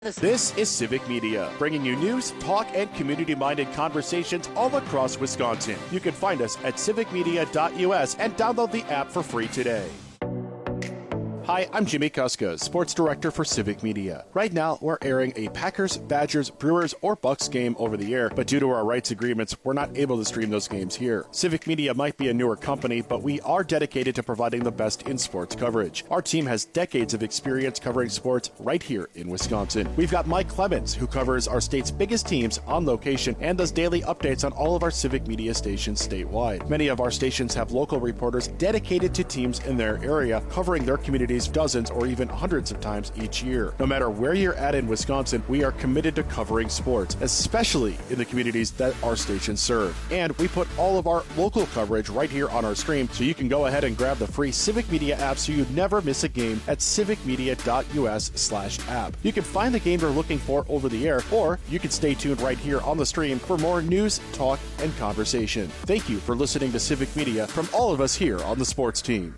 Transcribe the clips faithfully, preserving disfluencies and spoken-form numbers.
This is Civic Media, bringing you news, talk, and community-minded conversations all across Wisconsin. You can find us at civic media dot U S and download the app for free today. Hi, I'm Jimmy Kuska, Sports Director for Civic Media. Right now, we're airing a Packers, Badgers, Brewers, or Bucks game over the air, but due to our rights agreements, we're not able to stream those games here. Civic Media might be a newer company, but we are dedicated to providing the best in sports coverage. Our team has decades of experience covering sports right here in Wisconsin. We've got Mike Clemens, who covers our state's biggest teams on location and does daily updates on all of our Civic Media stations statewide. Many of our stations have local reporters dedicated to teams in their area, covering their communities dozens or even hundreds of times each year. No matter where you're at in Wisconsin, we are committed to covering sports, especially in the communities that our stations serve. And we put all of our local coverage right here on our stream, so you can go ahead and grab the free Civic Media app so you never miss a game at civic media dot U S slash app. You can find the game you're looking for over the air, or you can stay tuned right here on the stream for more news, talk, and conversation. Thank you for listening to Civic Media from all of us here on the sports team.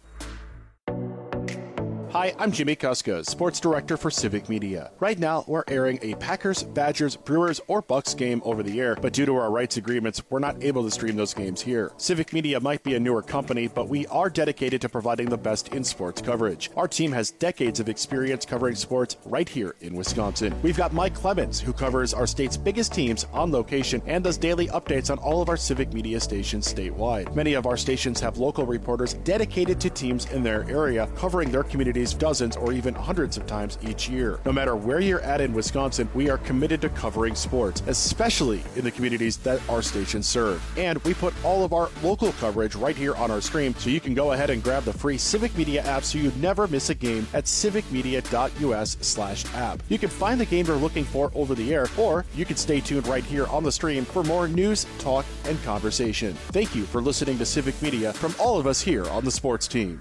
Hi, I'm Jimmy Kuska, Sports Director for Civic Media. Right now, we're airing a Packers, Badgers, Brewers, or Bucks game over the air, but due to our rights agreements, we're not able to stream those games here. Civic Media might be a newer company, but we are dedicated to providing the best in sports coverage. Our team has decades of experience covering sports right here in Wisconsin. We've got Mike Clemens, who covers our state's biggest teams on location and does daily updates on all of our Civic Media stations statewide. Many of our stations have local reporters dedicated to teams in their area, covering their communities dozens or even hundreds of times each year. No matter where you're at in Wisconsin, we are committed to covering sports, especially in the communities that our stations serve. And we put all of our local coverage right here on our stream, so you can go ahead and grab the free Civic Media app so you never miss a game at civic media dot U S slash app. You can find the game you're looking for over the air, or you can stay tuned right here on the stream for more news, talk, and conversation. Thank you for listening to Civic Media from all of us here on the sports team.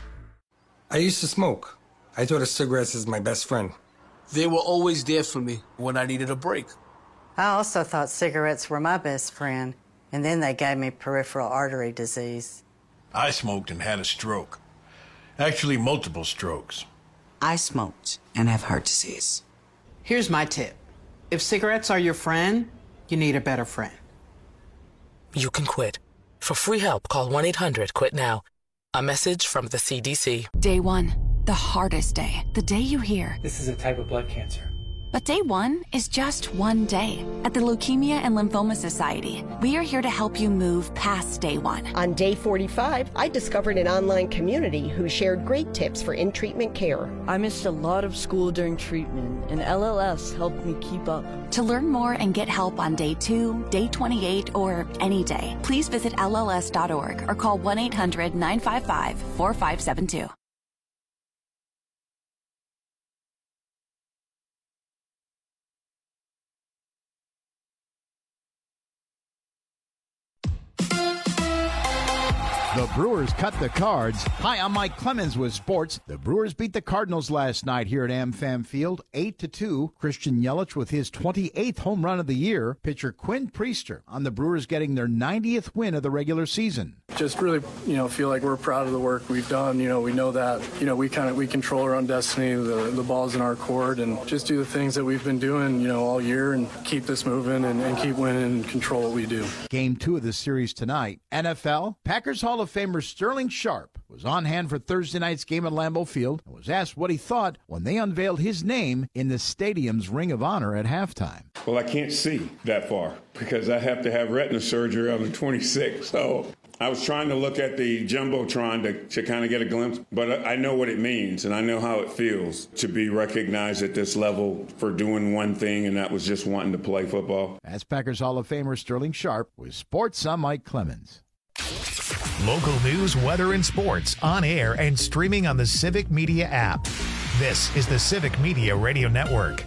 I used to smoke. I thought of cigarettes as my best friend. They were always there for me when I needed a break. I also thought cigarettes were my best friend, and then they gave me peripheral artery disease. I smoked and had a stroke. Actually, multiple strokes. I smoked and have heart disease. Here's my tip. If cigarettes are your friend, you need a better friend. You can quit. For free help, call one eight hundred quit now. A message from the C D C. Day one, the hardest day. The day you hear, this is a type of blood cancer. But day one is just one day. At the Leukemia and Lymphoma Society, we are here to help you move past day one. On day forty-five, I discovered an online community who shared great tips for in-treatment care. I missed a lot of school during treatment, and L L S helped me keep up. To learn more and get help on day two, day twenty-eight, or any day, please visit L L S dot org or call one eight hundred nine five five four five seven two. The Brewers cut the Cards. Hi, I'm Mike Clemens with sports. The Brewers beat the Cardinals last night here at AmFam Field, eight to two. Christian Yelich with his twenty-eighth home run of the year. Pitcher Quinn Priester on the Brewers getting their ninetieth win of the regular season. Just really, you know, feel like we're proud of the work we've done. You know, we know that, you know, we kind of, we control our own destiny. The, the ball's in our court, and just do the things that we've been doing, you know, all year and keep this moving and, and keep winning and control what we do. Game two of the series tonight. N F L, Packers Hall of Famer Sterling Sharp was on hand for Thursday night's game at Lambeau Field and was asked what he thought when they unveiled his name in the stadium's Ring of Honor at halftime. Well, I can't see that far because I have to have retina surgery on the twenty-sixth, so I was trying to look at the Jumbotron to, to kind of get a glimpse, but I know what it means, and I know how it feels to be recognized at this level for doing one thing, and that was just wanting to play football. That's Packers Hall of Famer Sterling Sharp with sports. I'm Mike Clemens. Local news, weather, and sports on air and streaming on the Civic Media app. This is the Civic Media Radio Network.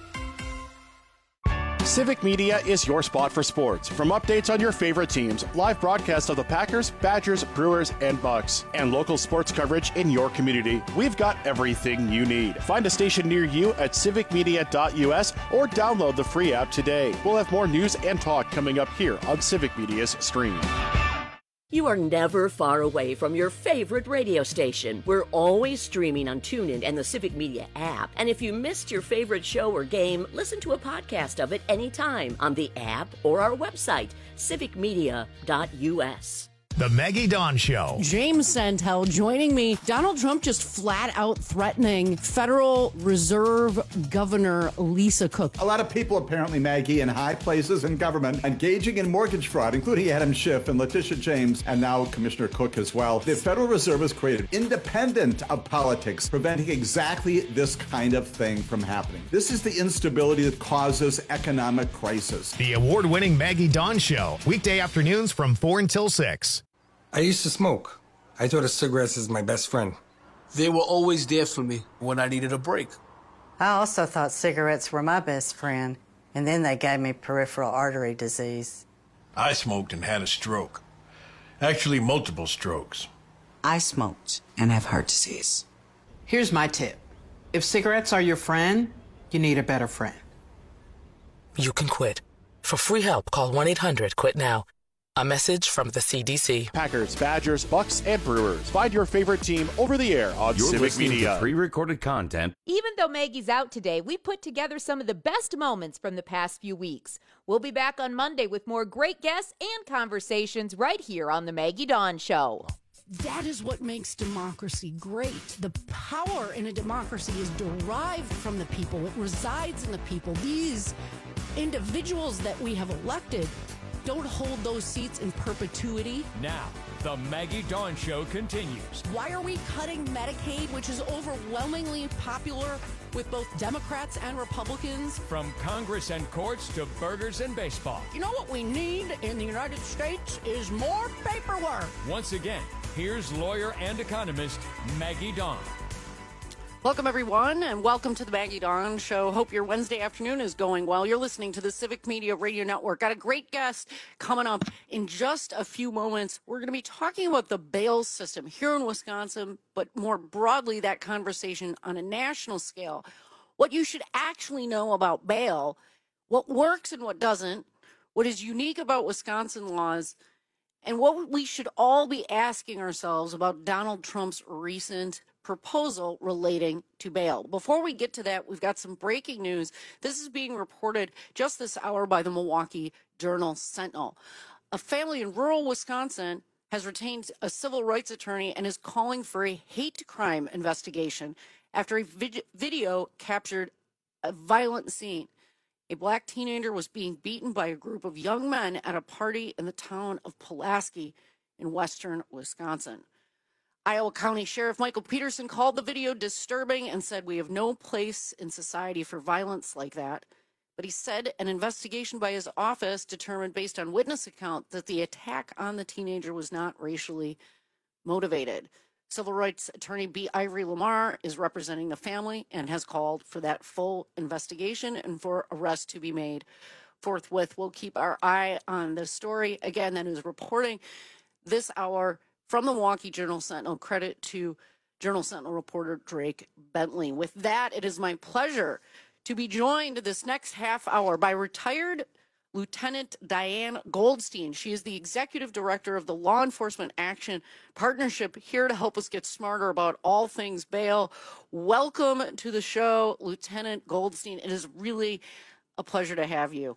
Civic Media is your spot for sports. From updates on your favorite teams, live broadcasts of the Packers, Badgers, Brewers, and Bucks, and local sports coverage in your community, we've got everything you need. Find a station near you at civic media dot U S or download the free app today. We'll have more news and talk coming up here on Civic Media's stream. You are never far away from your favorite radio station. We're always streaming on TuneIn and the Civic Media app. And if you missed your favorite show or game, listen to a podcast of it anytime on the app or our website, civic media dot u s. The Maggie Dawn Show. James Santel joining me. Donald Trump just flat out threatening Federal Reserve Governor Lisa Cook. A lot of people, apparently, Maggie, in high places in government engaging in mortgage fraud, including Adam Schiff and Letitia James, and now Commissioner Cook as well. The Federal Reserve has created independent of politics, preventing exactly this kind of thing from happening. This is the instability that causes economic crisis. The award-winning Maggie Dawn Show. Weekday afternoons from four until six. I used to smoke. I thought of cigarettes as my best friend. They were always there for me when I needed a break. I also thought cigarettes were my best friend, and then they gave me peripheral artery disease. I smoked and had a stroke. Actually, multiple strokes. I smoked and have heart disease. Here's my tip. If cigarettes are your friend, you need a better friend. You can quit. For free help, call one eight hundred quit now. A message from the C D C. Packers, Badgers, Bucks, and Brewers. Find your favorite team over the air on You're Civic listening Media. to pre-recorded content. Even though Maggie's out today, we put together some of the best moments from the past few weeks. We'll be back on Monday with more great guests and conversations right here on the Maggie Dawn Show. That is what makes democracy great. The power in a democracy is derived from the people. It resides in the people. These individuals that we have elected don't hold those seats in perpetuity. Now, the Maggie Dawn Show continues. Why are we cutting Medicaid, which is overwhelmingly popular with both Democrats and Republicans? From Congress and courts to burgers and baseball. You know what we need in the United States is more paperwork. Once again, here's lawyer and economist Maggie Dawn. Welcome, everyone, and welcome to the Maggie Dawn Show. Hope your Wednesday afternoon is going well. You're listening to the Civic Media Radio Network. Got a great guest coming up in just a few moments. We're going to be talking about the bail system here in Wisconsin, but more broadly, that conversation on a national scale. What you should actually know about bail, what works and what doesn't, what is unique about Wisconsin laws, and what we should all be asking ourselves about Donald Trump's recent proposal relating to bail. Before we get to that, we've got some breaking news. This is being reported just this hour by the Milwaukee Journal-Sentinel. A family in rural Wisconsin has retained a civil rights attorney and is calling for a hate crime investigation after a vid- video captured a violent scene. A black teenager was being beaten by a group of young men at a party in the town of Pulaski in western Wisconsin. Iowa County Sheriff Michael Peterson called the video disturbing and said, "We have no place in society for violence like that." But he said an investigation by his office determined, based on witness account, that the attack on the teenager was not racially motivated. Civil rights attorney B. Ivory Lamar is representing the family and has called for that full investigation and for arrest to be made forthwith. We'll keep our eye on this story. Again, that is reporting this hour from the Milwaukee Journal-Sentinel. Credit to Journal-Sentinel reporter Drake Bentley. With that, it is my pleasure to be joined this next half hour by retired Lieutenant Diane Goldstein. She is the executive director of the Law Enforcement Action Partnership, here to help us get smarter about all things bail. Welcome to the show, Lieutenant Goldstein. It is really a pleasure to have you.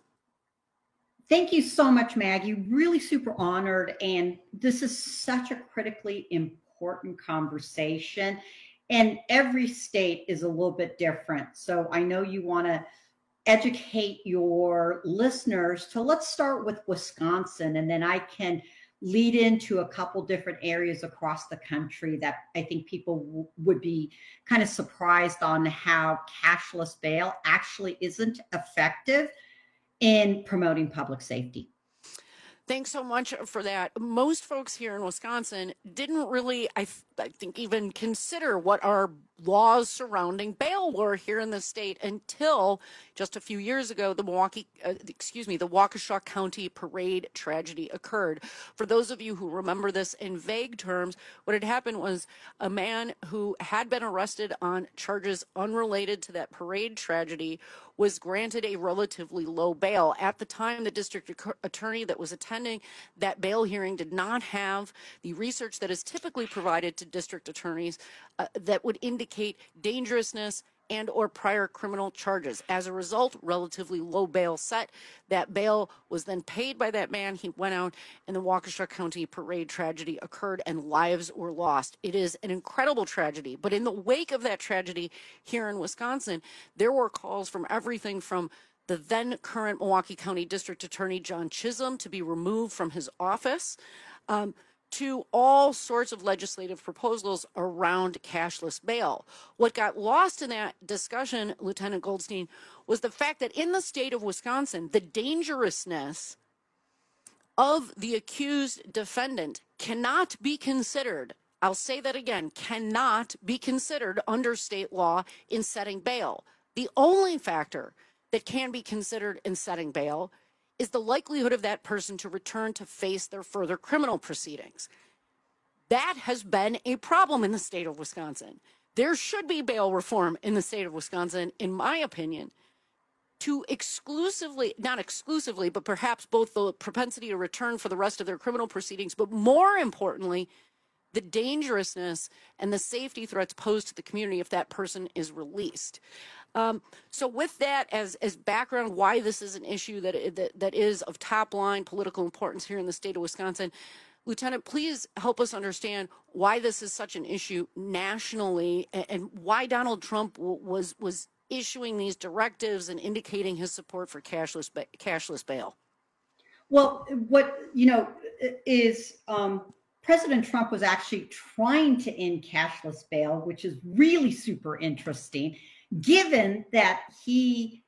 Thank you so much, Maggie. Really super honored. And this is such a critically important conversation. And every state is a little bit different. So I know you want to educate your listeners. So let's start with Wisconsin, and then I can lead into a couple different areas across the country that I think people w- would be kind of surprised on how cashless bail actually isn't effective in promoting public safety. Thanks so much for that. Most folks here in Wisconsin didn't really, I, th- I think, even consider what our laws surrounding bail were here in the state until just a few years ago, the Milwaukee, uh, excuse me, the Waukesha County parade tragedy occurred. For those of you who remember this in vague terms, what had happened was a man who had been arrested on charges unrelated to that parade tragedy was granted a relatively low bail. At the time, the district attorney that was attending that bail hearing did not have the research that is typically provided to district attorneys uh, that would indicate dangerousness and or prior criminal charges. As a result, relatively low bail set. That bail was then paid by that man. He went out and the Waukesha County parade tragedy occurred and lives were lost. It is an incredible tragedy. But in the wake of that tragedy here in Wisconsin, there were calls from everything from the then current Milwaukee County District Attorney John Chisholm to be removed from his office, um, to all sorts of legislative proposals around cashless bail. What got lost in that discussion, Lieutenant Goldstein, was the fact that in the state of Wisconsin, the dangerousness of the accused defendant cannot be considered, I'll say that again, cannot be considered under state law in setting bail. The only factor that can be considered in setting bail is the likelihood of that person to return to face their further criminal proceedings. That has been a problem in the state of Wisconsin. There should be bail reform in the state of Wisconsin, in my opinion, to exclusively, not exclusively, but perhaps both the propensity to return for the rest of their criminal proceedings, but more importantly, the dangerousness and the safety threats posed to the community if that person is released. Um, so with that as, as background, why this is an issue that, that that is of top line political importance here in the state of Wisconsin, Lieutenant, please help us understand why this is such an issue nationally and, and why Donald Trump w- was was issuing these directives and indicating his support for cashless ba- cashless bail. Well, what, you know, is um, President Trump was actually trying to end cashless bail, which is really super interesting, given that he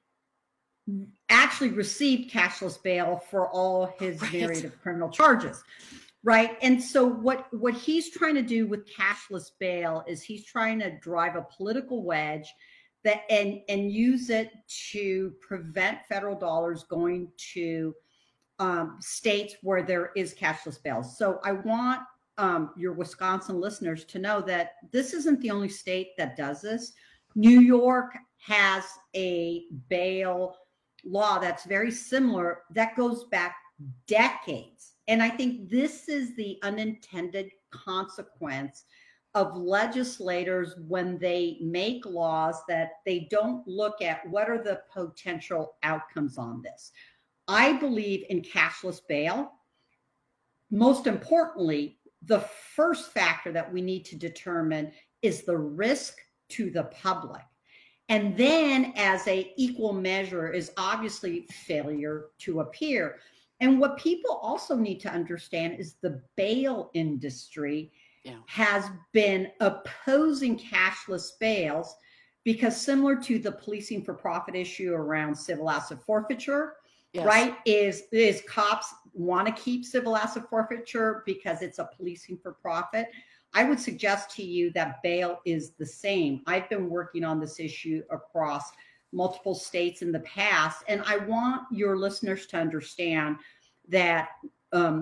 actually received cashless bail for all his Right. myriad of criminal charges, right? And so what, what he's trying to do with cashless bail is he's trying to drive a political wedge that and, and use it to prevent federal dollars going to um, states where there is cashless bail. So I want um, your Wisconsin listeners to know that this isn't the only state that does this. New York has a bail law that's very similar that goes back decades. And I think this is the unintended consequence of legislators when they make laws that they don't look at what are the potential outcomes on this. I believe in cashless bail. Most importantly, the first factor that we need to determine is the risk to the public. And then as a equal measure is obviously failure to appear. And what people also need to understand is the bail industry yeah. has been opposing cashless bails because similar to the policing for profit issue around civil asset forfeiture, yes. right, is, is cops want to keep civil asset forfeiture because it's a policing for profit. I would suggest to you that bail is the same. I've been working on this issue across multiple states in the past, and I want your listeners to understand that um,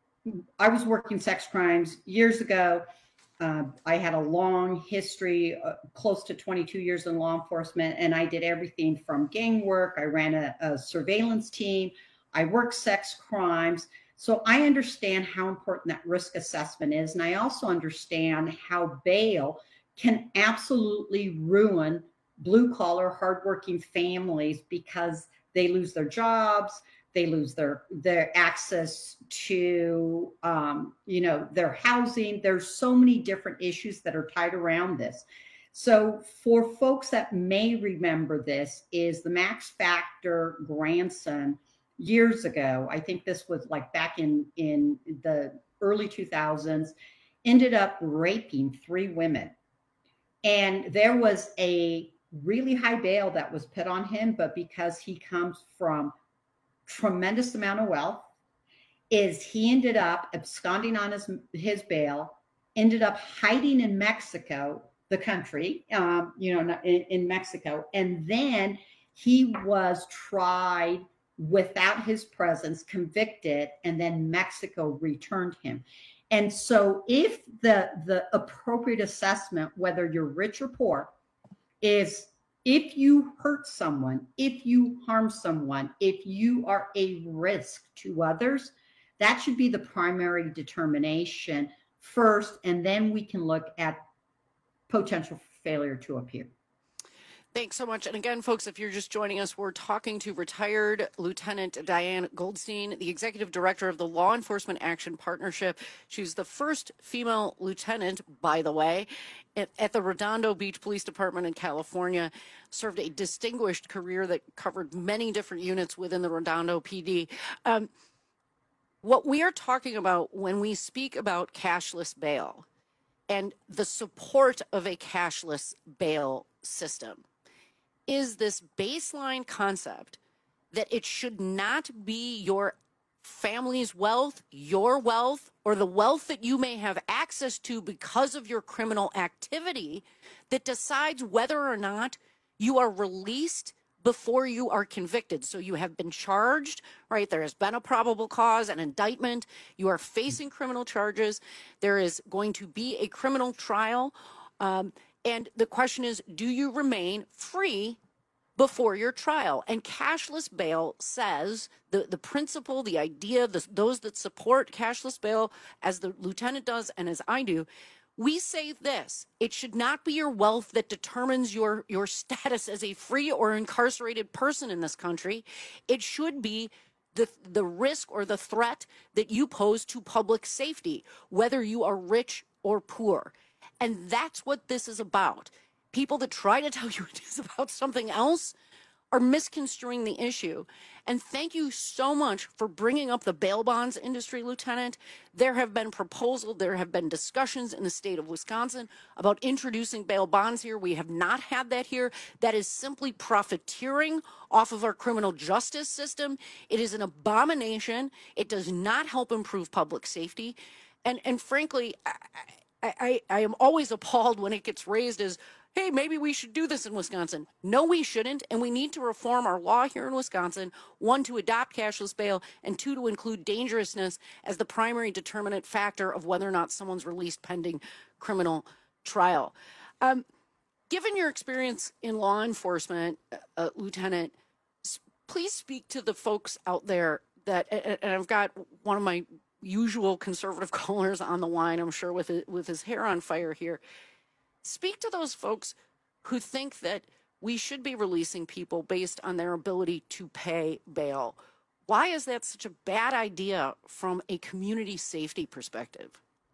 I was working sex crimes years ago. Uh, I had a long history, uh, close to twenty-two years in law enforcement, and I did everything from gang work. I ran a, a surveillance team. I worked sex crimes. So I understand how important that risk assessment is. And I also understand how bail can absolutely ruin blue collar, hardworking families because they lose their jobs, they lose their, their access to, um, you know, their housing. There's so many different issues that are tied around this. So for folks that may remember this is the Max Factor grandson years ago, I think this was like back in, in the early two thousands, ended up raping three women. And there was a really high bail that was put on him, but because he comes from tremendous amount of wealth, is he ended up absconding on his, his bail, ended up hiding in Mexico, the country, um, you know, in, in Mexico. And then he was tried without his presence, convicted, and then Mexico returned him. And so if the, the appropriate assessment, whether you're rich or poor, is If you hurt someone, if you harm someone, if you are a risk to others, that should be the primary determination first, and then we can look at potential failure to appear. Thanks so much. And again, folks, if you're just joining us, we're talking to retired Lieutenant Diane Goldstein, the executive director of the Law Enforcement Action Partnership. She's the first female lieutenant, by the way, at, at the Redondo Beach Police Department in California, served a distinguished career that covered many different units within the Redondo P D. Um, what we are talking about when we speak about cashless bail and the support of a cashless bail system is this baseline concept that it should not be your family's wealth, your wealth, or the wealth that you may have access to because of your criminal activity that decides whether or not you are released before you are convicted. So you have been charged, right? There has been a probable cause, an indictment. You are facing criminal charges. There is going to be a criminal trial. Um, And the question is, do you remain free before your trial? And cashless bail says, the, the principle, the idea, the, those that support cashless bail, as the lieutenant does and as I do, we say this: it should not be your wealth that determines your, your status as a free or incarcerated person in this country. It should be the, the risk or the threat that you pose to public safety, whether you are rich or poor. And that's what this is about. People that try to tell you it is about something else are misconstruing the issue. And thank you so much for bringing up the bail bonds industry, Lieutenant. There have been proposals, there have been discussions in the state of Wisconsin about introducing bail bonds here. We have not had that here. That is simply profiteering off of our criminal justice system. It is an abomination. It does not help improve public safety. And, and frankly, I, I, I am always appalled when it gets raised as, hey, maybe we should do this in Wisconsin. No, we shouldn't, and we need to reform our law here in Wisconsin, one, to adopt cashless bail, and two, to include dangerousness as the primary determinant factor of whether or not someone's released pending criminal trial. Um, given your experience in law enforcement, uh, Lieutenant, please speak to the folks out there that, and I've got one of my usual conservative callers on the line, I'm sure, with, it, with his hair on fire here. Speak to those folks who think that we should be releasing people based on their ability to pay bail. Why is that such a bad idea from a community safety perspective?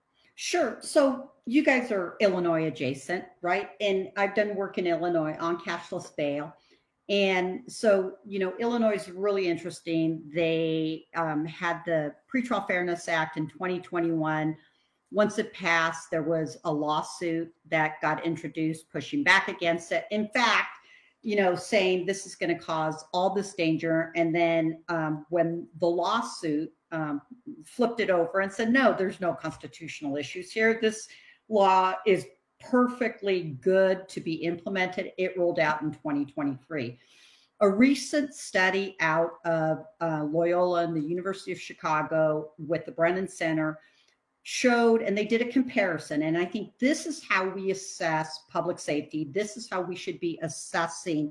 Sure. So you guys are Illinois adjacent, right? And I've done work in Illinois on cashless bail. And so, you know, Illinois is really interesting. They um, had the Pretrial Fairness Act in twenty twenty-one. Once it passed, there was a lawsuit that got introduced pushing back against it. In fact, you know, saying this is going to cause all this danger. And then um, when the lawsuit um, flipped it over and said, no, there's no constitutional issues here. This law is perfectly good to be implemented. It rolled out in twenty twenty-three. A recent study out of uh, Loyola and the University of Chicago with the Brennan Center showed, and they did a comparison, and I think this is how we assess public safety. This is how we should be assessing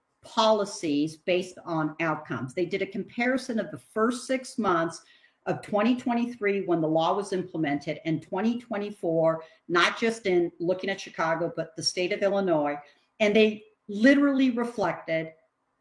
policies based on outcomes. They did a comparison of the first six months of twenty twenty-three when the law was implemented and twenty twenty-four, not just in looking at Chicago, but the state of Illinois. And they literally reflected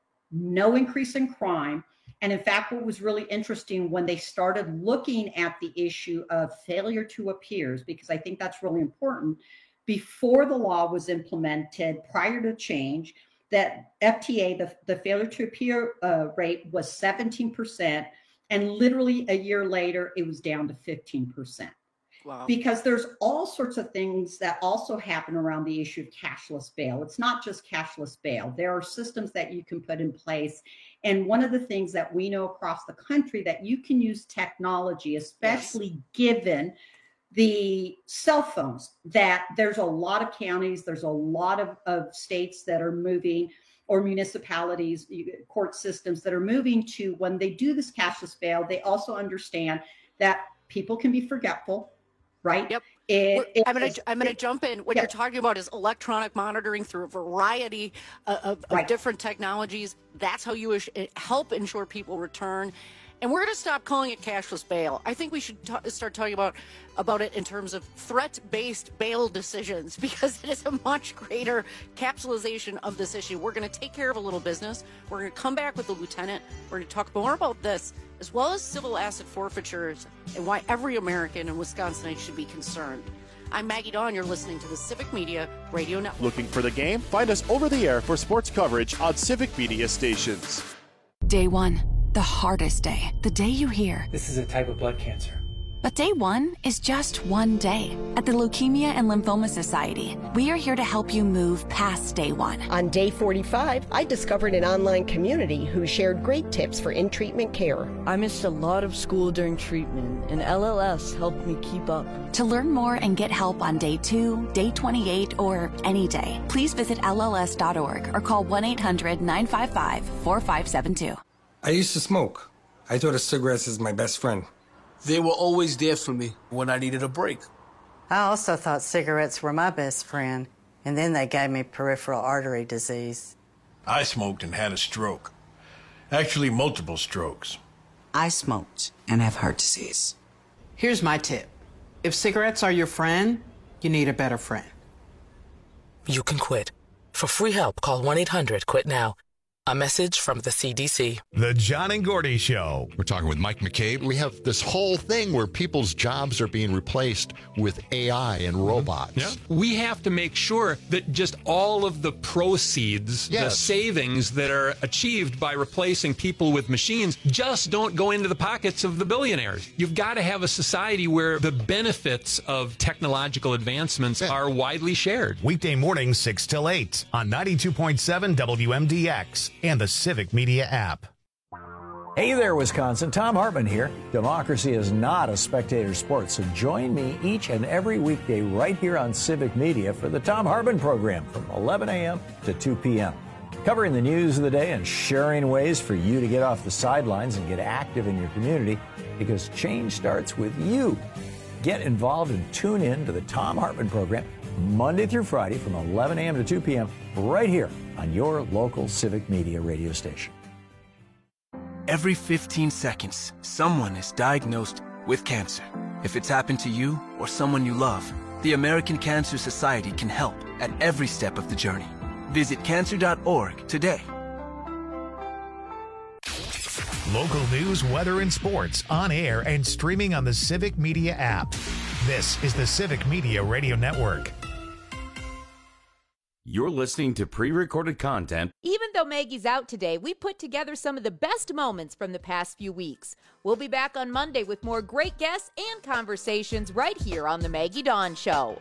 no increase in crime. And in fact, what was really interesting when they started looking at the issue of failure to appears, because I think that's really important, before the law was implemented, prior to change, that F T A, the, the failure to appear uh, rate was seventeen percent. And literally a year later, it was down to fifteen percent. Wow. Because there's all sorts of things that also happen around the issue of cashless bail. It's not just cashless bail. There are systems that you can put in place. And one of the things that we know across the country that you can use technology, especially yes. given the cell phones, that there's a lot of counties, there's a lot of, of states that are moving, or municipalities, court systems that are moving to, when they do this cashless bail, they also understand that people can be forgetful, right? Yep. It, it I'm going is- to I'm going to jump in. What Yeah. you're talking about is electronic monitoring through a variety of, of, Right. of different technologies. That's how you ish- help ensure people return. And we're going to stop calling it cashless bail. I think we should ta- start talking about about it in terms of threat-based bail decisions, because it is a much greater capsulization of this issue. We're going to take care of a little business. We're going to come back with the lieutenant. We're going to talk more about this, as well as civil asset forfeitures and why every American and Wisconsinite should be concerned. I'm Maggie Dawn. You're listening to the Civic Media Radio Network. Looking for the game? Find us over the air for sports coverage on Civic Media stations. Day one, the hardest day, the day you hear. This is a type of blood cancer. But day one is just one day. At the Leukemia and Lymphoma Society, we are here to help you move past day one. On day forty-five, I discovered an online community who shared great tips for in-treatment care. I missed a lot of school during treatment, and L L S helped me keep up. To learn more and get help on day two, day twenty-eight, or any day, please visit L L S dot org or call one eight hundred nine five five four five seven two. I used to smoke. I thought of cigarettes as my best friend. They were always there for me when I needed a break. I also thought cigarettes were my best friend, and then they gave me peripheral artery disease. I smoked and had a stroke. Actually, multiple strokes. I smoked and have heart disease. Here's my tip. If cigarettes are your friend, you need a better friend. You can quit. For free help, call one eight hundred quit now. A message from the C D C. The John and Gordy Show. We're talking with Mike McCabe. We have this whole thing where people's jobs are being replaced with A I and robots. Yeah. We have to make sure that just all of the proceeds, Yes. the savings that are achieved by replacing people with machines just don't go into the pockets of the billionaires. You've got to have a society where the benefits of technological advancements are widely shared. Weekday mornings, six till eight on ninety-two point seven W M D X and the Civic Media app. Hey there, Wisconsin. Tom Hartman here. Democracy is not a spectator sport, so join me each and every weekday right here on Civic Media for the Tom Hartman program from eleven a.m. to two p.m. Covering the news of the day and sharing ways for you to get off the sidelines and get active in your community, because change starts with you. Get involved and tune in to the Tom Hartman program Monday through Friday from eleven a.m. to two p.m. right here on your local Civic Media radio station. Every fifteen seconds, someone is diagnosed with cancer. If it's happened to you or someone you love, the American Cancer Society can help at every step of the journey. Visit cancer dot org today. Local news, weather, and sports on air and streaming on the Civic Media app. This is the Civic Media Radio Network. You're listening to pre-recorded content. Even though Maggie's out today, we put together some of the best moments from the past few weeks. We'll be back on Monday with more great guests and conversations right here on The Maggie Dawn Show.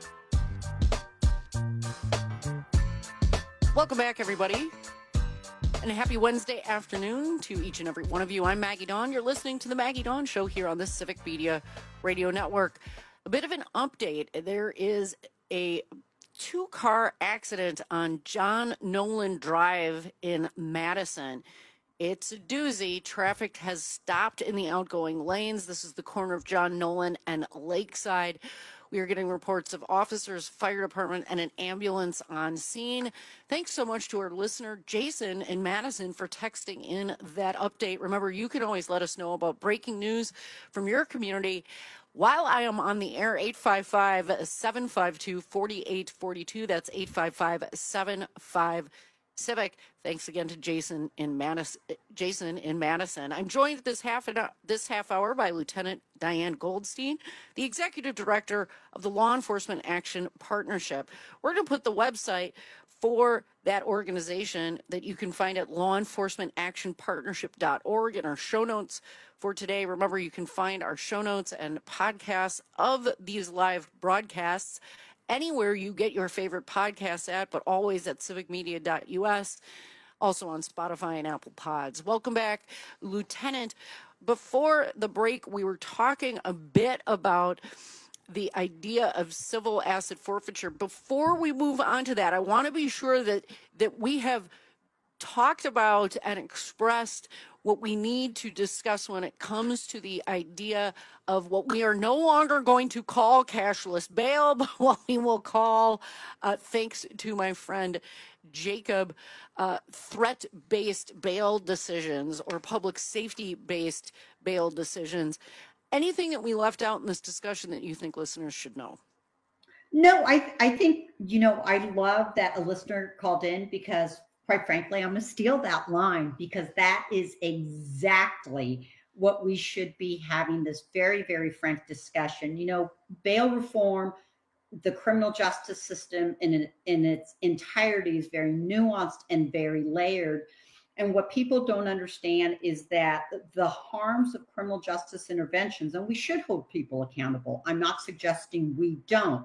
Welcome back, everybody. And a happy Wednesday afternoon to each and every one of you. I'm Maggie Dawn. You're listening to The Maggie Dawn Show here on the Civic Media Radio Network. A bit of an update. There is a two-car accident on John Nolan Drive in Madison. It's a doozy. Traffic has stopped in the outgoing lanes. This is the corner of John Nolan and Lakeside. We are getting reports of officers, fire department, and an ambulance on scene. Thanks so much to our listener, Jason in Madison, for texting in that update. Remember, you can always let us know about breaking news from your community while I am on the air. Eight five five, seven five two, four eight four two. That's eight five five, seven five Civic. Thanks again to Jason in Madison. Jason in Madison. I'm joined this half an, this half hour by Lieutenant Diane Goldstein, the Executive Director of the Law Enforcement Action Partnership. We're going to put the website for that organization that you can find at law enforcement action partnership dot org in our show notes for today. Remember, you can find our show notes and podcasts of these live broadcasts anywhere you get your favorite podcasts at, but always at civic media dot u s, also on Spotify and Apple Pods. Welcome back, Lieutenant. Before the break, we were talking a bit about the idea of civil asset forfeiture. Before we move on to that, I want to be sure that that we have talked about and expressed what we need to discuss when it comes to the idea of what we are no longer going to call cashless bail, but what we will call, uh, thanks to my friend Jacob, uh, threat-based bail decisions or public safety-based bail decisions. Anything that we left out in this discussion that you think listeners should know? No, I, I think, you know, I love that a listener called in because, quite frankly, I'm going to steal that line because that is exactly what we should be having this very, very frank discussion. You know, bail reform, the criminal justice system in, in its entirety is very nuanced and very layered. And what people don't understand is that the harms of criminal justice interventions, and we should hold people accountable. I'm not suggesting we don't,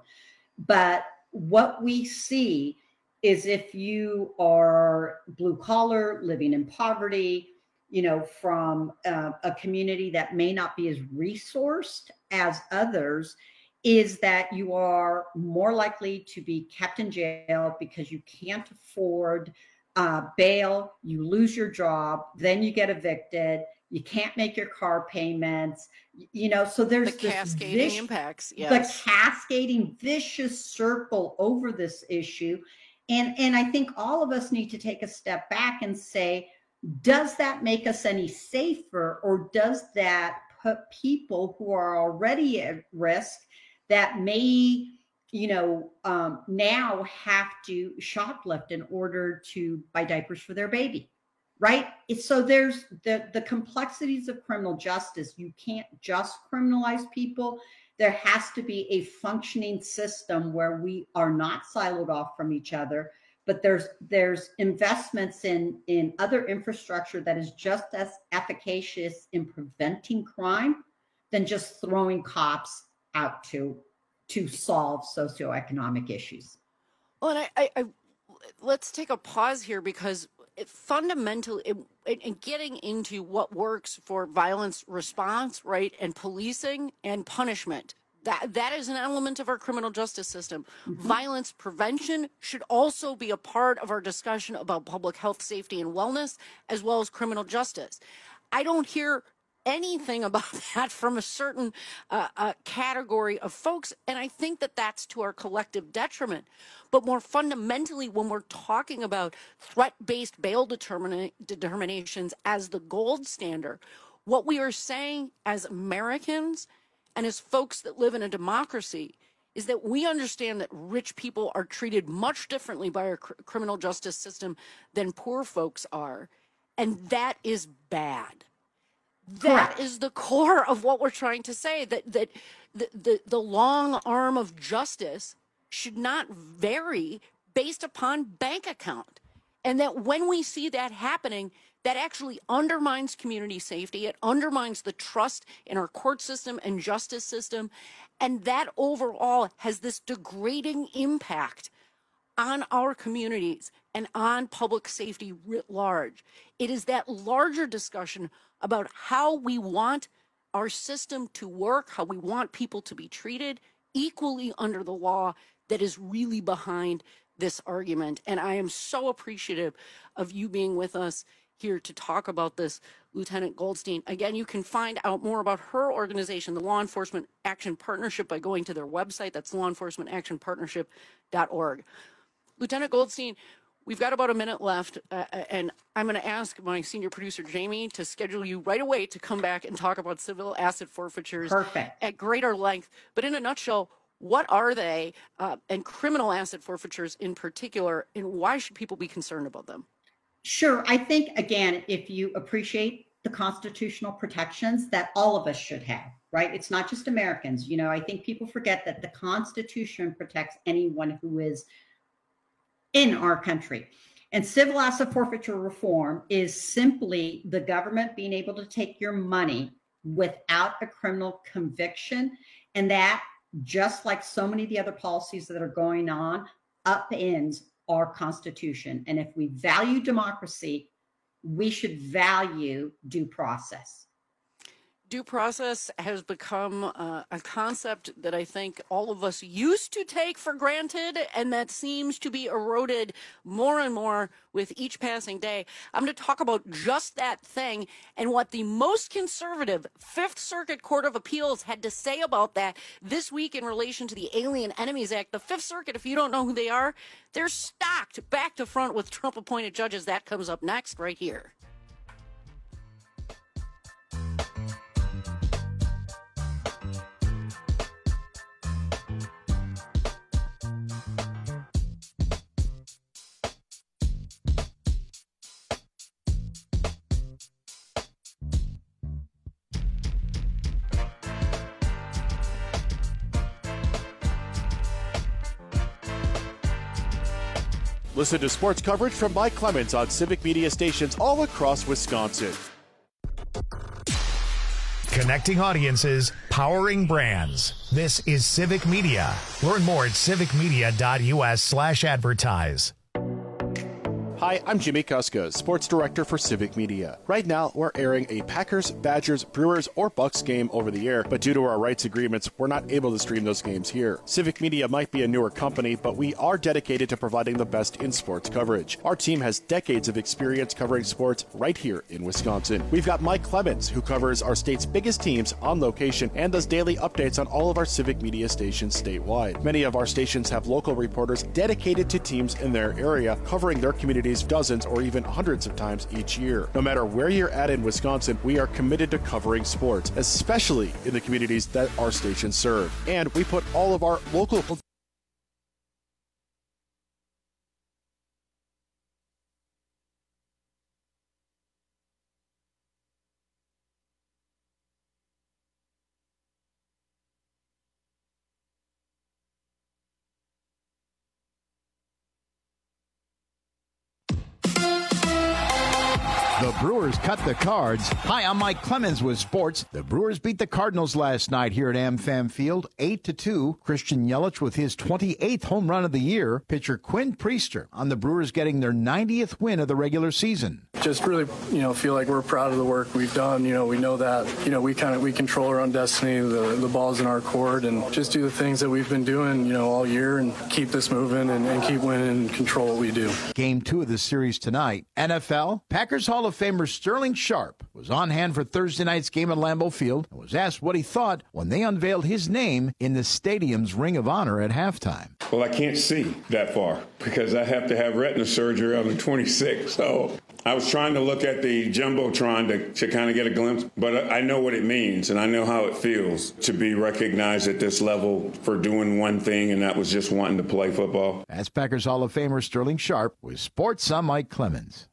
but what we see is if you are blue collar, living in poverty, you know, from uh, a community that may not be as resourced as others, is that you are more likely to be kept in jail because you can't afford uh, bail, you lose your job, then you get evicted, you can't make your car payments, you know, so there's the this cascading vicious, impacts, yes. the cascading vicious circle over this issue. And, and I think all of us need to take a step back and say, does that make us any safer, or does that put people who are already at risk that may, you know, um, now have to shoplift in order to buy diapers for their baby, right? It's, so there's the, the complexities of criminal justice. You can't just criminalize people. There has to be a functioning system where we are not siloed off from each other, but there's there's investments in, in other infrastructure that is just as efficacious in preventing crime than just throwing cops out to to solve socioeconomic issues. Well, and I, I, I let's take a pause here because it fundamentally, it, and getting into what works for violence response, right, and policing and punishment, that that is an element of our criminal justice system. Mm-hmm. Violence prevention should also be a part of our discussion about public health, safety, and wellness, as well as criminal justice. I don't hear anything about that from a certain uh, uh, category of folks, and I think that that's to our collective detriment. But more fundamentally, when we're talking about threat-based bail determina- determinations as the gold standard, what we are saying as Americans and as folks that live in a democracy is that we understand that rich people are treated much differently by our cr- criminal justice system than poor folks are, and that is bad. That Correct. Is the core of what we're trying to say, that that the, the, the long arm of justice should not vary based upon bank account. And that when we see that happening, that actually undermines community safety. It undermines the trust in our court system and justice system. And that overall has this degrading impact on our communities and on public safety writ large. It is that larger discussion about how we want our system to work, how we want people to be treated equally under the law that is really behind this argument. And I am so appreciative of you being with us here to talk about this, Lieutenant Goldstein. Again, you can find out more about her organization, the Law Enforcement Action Partnership, by going to their website. That's law enforcement action partnership dot org. Lieutenant Goldstein, we've got about a minute left, uh, and I'm going to ask my senior producer, Jamie, to schedule you right away to come back and talk about civil asset forfeitures Perfect. At greater length. But in a nutshell, what are they, uh, and criminal asset forfeitures in particular, and why should people be concerned about them? Sure. I think, again, if you appreciate the constitutional protections that all of us should have, right? It's not just Americans. You know, I think people forget that the Constitution protects anyone who is in our country. And civil asset forfeiture reform is simply the government being able to take your money without a criminal conviction. And that, just like so many of the other policies that are going on, upends our Constitution. And if we value democracy, we should value due process. due process has become uh, a concept that I think all of us used to take for granted, and that seems to be eroded more and more with each passing day. I'm going to talk about just that thing and what the most conservative Fifth Circuit Court of Appeals had to say about that this week in relation to the Alien Enemies Act. The Fifth Circuit, if you don't know who they are, they're stocked back to front with Trump-appointed judges. That comes up next right here. Listen to sports coverage from Mike Clemens on Civic Media stations all across Wisconsin. Connecting audiences, powering brands. This is Civic Media. Learn more at civicmedia.us slash advertise. Hi, I'm Jimmy Kuska, Sports Director for Civic Media. Right now, we're airing a Packers, Badgers, Brewers, or Bucks game over the air, but due to our rights agreements, we're not able to stream those games here. Civic Media might be a newer company, but we are dedicated to providing the best in sports coverage. Our team has decades of experience covering sports right here in Wisconsin. We've got Mike Clemens, who covers our state's biggest teams on location and does daily updates on all of our Civic Media stations statewide. Many of our stations have local reporters dedicated to teams in their area, covering their communities dozens or even hundreds of times each year. No matter where you're at in Wisconsin, we are committed to covering sports, especially in the communities that our stations serve. And we put all of our local The Brewers cut the cards. Hi, I'm Mike Clemens with sports. The Brewers beat the Cardinals last night here at AmFam Field, eight to two. Christian Yelich with his twenty-eighth home run of the year. Pitcher Quinn Priester on the Brewers getting their ninetieth win of the regular season. Just really, you know, feel like we're proud of the work we've done. You know, we know that, you know, we kind of, we control our own destiny. The, the ball's in our court, and just do the things that we've been doing, you know, all year and keep this moving and, and keep winning and control what we do. Game two of the series tonight. N F L, Packers Hall of Famer Sterling Sharp was on hand for Thursday night's game at Lambeau Field and was asked what he thought when they unveiled his name in the stadium's Ring of Honor at halftime. Well, I can't see that far because I have to have retina surgery on the twenty-sixth. So I was trying to look at the Jumbotron to, to kind of get a glimpse, but I know what it means and I know how it feels to be recognized at this level for doing one thing, and that was just wanting to play football. That's Packers Hall of Famer Sterling Sharp with Sports. I'm Mike Clemens.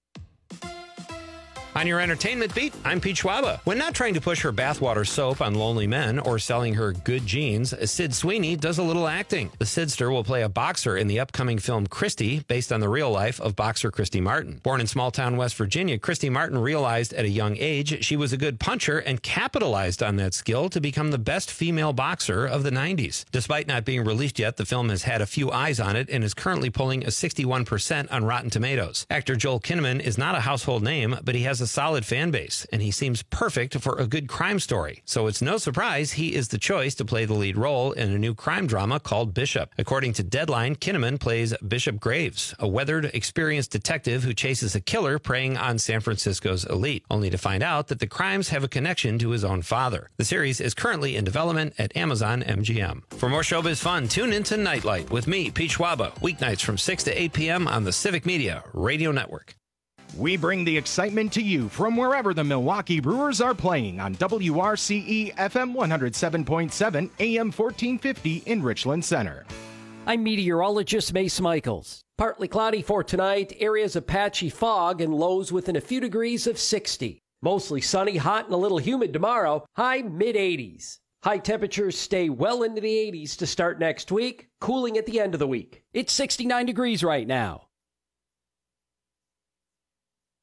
On your entertainment beat, I'm Pete Schwaba. When not trying to push her bathwater soap on lonely men or selling her good jeans, Sid Sweeney does a little acting. The Sidster will play a boxer in the upcoming film Christy, based on the real life of boxer Christy Martin. Born in small-town West Virginia, Christy Martin realized at a young age she was a good puncher and capitalized on that skill to become the best female boxer of the nineties. Despite not being released yet, the film has had a few eyes on it and is currently polling a sixty-one percent on Rotten Tomatoes. Actor Joel Kinnaman is not a household name, but he has a solid fan base, and he seems perfect for a good crime story. So it's no surprise he is the choice to play the lead role in a new crime drama called Bishop. According to Deadline, Kinnaman plays Bishop Graves, a weathered, experienced detective who chases a killer preying on San Francisco's elite, only to find out that the crimes have a connection to his own father. The series is currently in development at Amazon M G M. For more showbiz fun, tune into Nightlight with me, Pete Schwaba, weeknights from six to eight p.m. on the Civic Media Radio Network. We bring the excitement to you from wherever the Milwaukee Brewers are playing on W R C E F M one oh seven point seven, A M fourteen fifty in Richland Center. I'm meteorologist Mace Michaels. Partly cloudy for tonight, areas of patchy fog and lows within a few degrees of sixty. Mostly sunny, hot, and a little humid tomorrow, high mid eighties. High temperatures stay well into the eighties to start next week, cooling at the end of the week. It's sixty-nine degrees right now.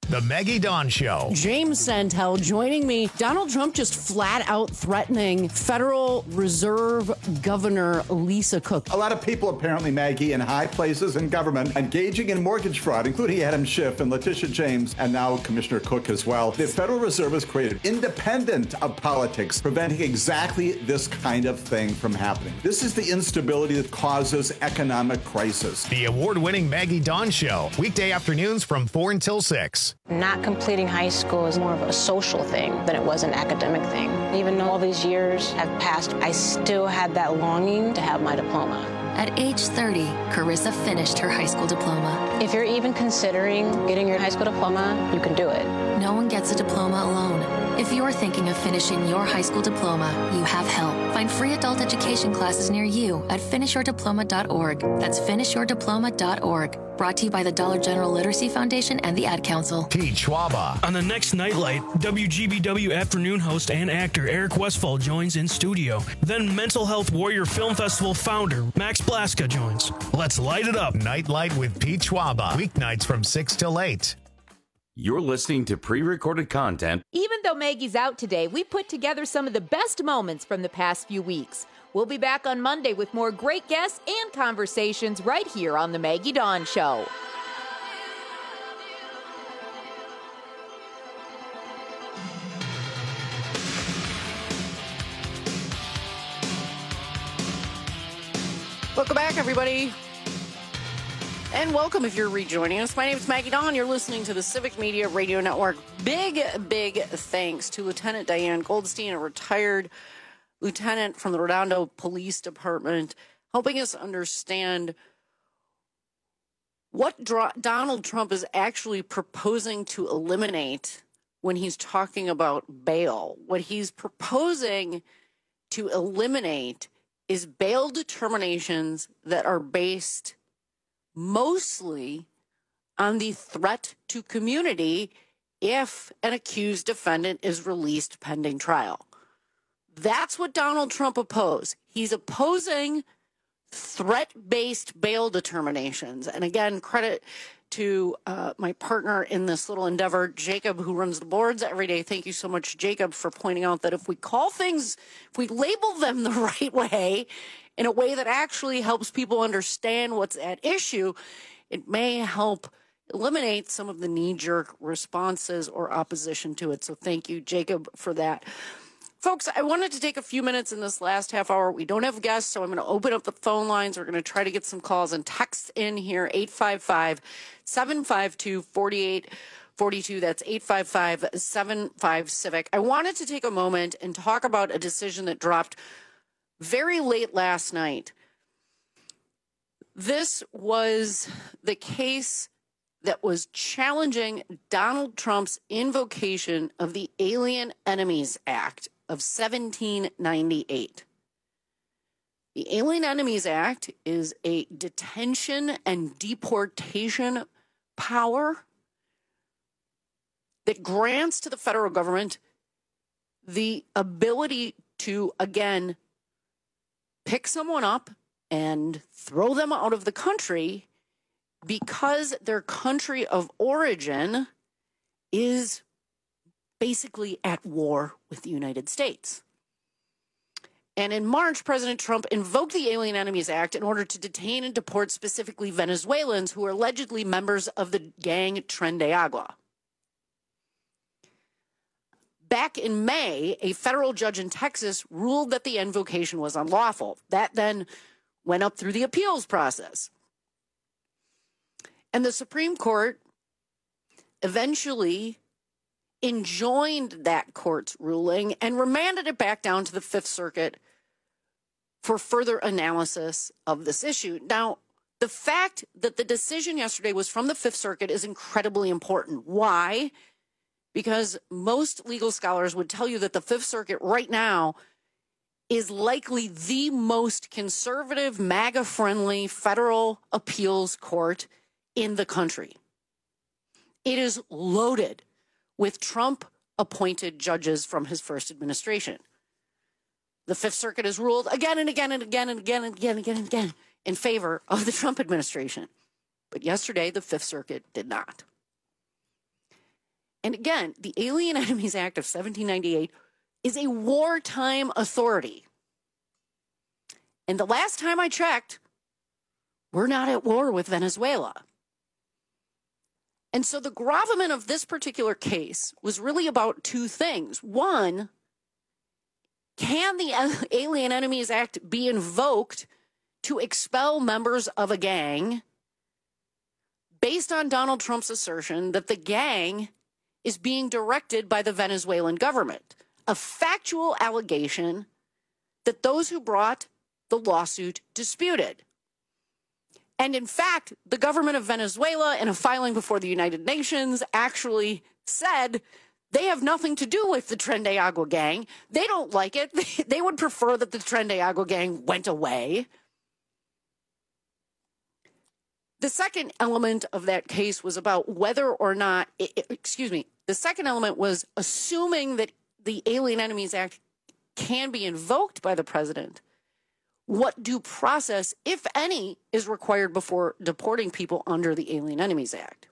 The Maggie Dawn Show. James Santel joining me. Donald Trump just flat out threatening Federal Reserve Governor Lisa Cook. A lot of people apparently, Maggie, in high places in government engaging in mortgage fraud, including Adam Schiff and Letitia James, and now Commissioner Cook as well. The Federal Reserve has created independent of politics, preventing exactly this kind of thing from happening. This is the instability that causes economic crisis. The award-winning Maggie Dawn Show. Weekday afternoons from four until six. Not completing high school is more of a social thing than it was an academic thing. Even though all these years have passed, I still had that longing to have my diploma. At age thirty, Carissa finished her high school diploma. If you're even considering getting your high school diploma, you can do it. No one gets a diploma alone. If you're thinking of finishing your high school diploma, you have help. Find free adult education classes near you at finish your diploma dot org. That's finish your diploma dot org. Brought to you by the Dollar General Literacy Foundation and the Ad Council. Pete Schwaba. On the next Nightlight, W G B W afternoon host and actor Eric Westfall joins in studio. Then Mental Health Warrior Film Festival founder Max Blaska joins. Let's light it up. Nightlight with Pete Schwaba. Weeknights from six till eight. You're listening to pre-recorded content. Even though Maggie's out today, we put together some of the best moments from the past few weeks. We'll be back on Monday with more great guests and conversations right here on The Maggie Dawn Show. Welcome back, everybody. And welcome if you're rejoining us. My name is Maggie Dawn. You're listening to the Civic Media Radio Network. Big, big thanks to Lieutenant Diane Goldstein, a retired lieutenant from the Redondo Police Department, helping us understand what Dro- Donald Trump is actually proposing to eliminate when he's talking about bail. What he's proposing to eliminate is bail determinations that are based mostly on the threat to community if an accused defendant is released pending trial. That's what Donald Trump opposed. He's opposing threat-based bail determinations. And again, credit to uh, my partner in this little endeavor, Jacob, who runs the boards every day. Thank you so much, Jacob, for pointing out that if we call things, if we label them the right way, in a way that actually helps people understand what's at issue, it may help eliminate some of the knee-jerk responses or opposition to it. So thank you, Jacob, for that. Folks, I wanted to take a few minutes in this last half hour. We don't have guests, so I'm going to open up the phone lines. We're going to try to get some calls and texts in here, eight five five, seven five two, four eight four two. That's eight five five, seven five, CIVIC. I wanted to take a moment and talk about a decision that dropped very late last night. This was the case that was challenging Donald Trump's invocation of the Alien Enemies Act of seventeen ninety-eight. The Alien Enemies Act is a detention and deportation power that grants to the federal government the ability to, again, pick someone up and throw them out of the country because their country of origin is basically at war with the United States. And in March, President Trump invoked the Alien Enemies Act in order to detain and deport specifically Venezuelans who are allegedly members of the gang Tren de Agua. Back in May, a federal judge in Texas ruled that the invocation was unlawful. That then went up through the appeals process. And the Supreme Court eventually enjoined that court's ruling and remanded it back down to the Fifth Circuit for further analysis of this issue. Now, the fact that the decision yesterday was from the Fifth Circuit is incredibly important. Why? Because most legal scholars would tell you that the Fifth Circuit right now is likely the most conservative, MAGA-friendly federal appeals court in the country. It is loaded with Trump-appointed judges from his first administration. The Fifth Circuit has ruled again and again and again and again and again and again and again in favor of the Trump administration. But yesterday, the Fifth Circuit did not. And again, the Alien Enemies Act of seventeen ninety-eight is a wartime authority. And the last time I checked, we're not at war with Venezuela. And so the gravamen of this particular case was really about two things. One, can the Alien Enemies Act be invoked to expel members of a gang based on Donald Trump's assertion that the gang is being directed by the Venezuelan government? A factual allegation that those who brought the lawsuit disputed. And in fact, the government of Venezuela, in a filing before the United Nations, actually said they have nothing to do with the Tren de Agua gang. They don't like it. They would prefer that the Tren de Agua gang went away. The second element of that case was about whether or not, excuse me, the second element was assuming that the Alien Enemies Act can be invoked by the president. What due process, if any, is required before deporting people under the Alien Enemies Act?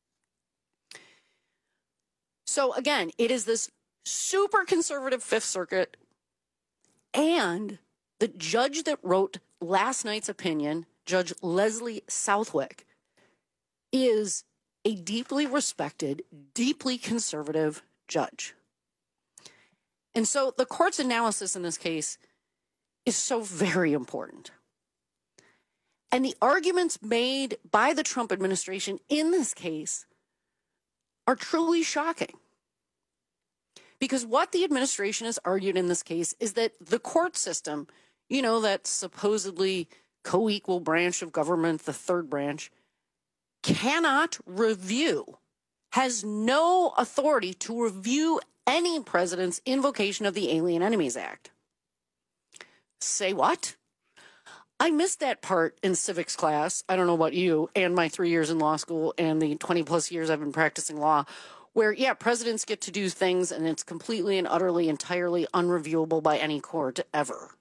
So again, it is this super conservative Fifth Circuit, and the judge that wrote last night's opinion, Judge Leslie Southwick, is a deeply respected, deeply conservative judge. And so the court's analysis in this case is so very important. And the arguments made by the Trump administration in this case are truly shocking. Because what the administration has argued in this case is that the court system, you know, that supposedly co-equal branch of government, the third branch, cannot review, has no authority to review any president's invocation of the Alien Enemies Act. Say what? I missed that part in civics class. I don't know about you, and my three years in law school and the twenty plus years I've been practicing law, where, yeah, presidents get to do things and it's completely and utterly, entirely unreviewable by any court ever.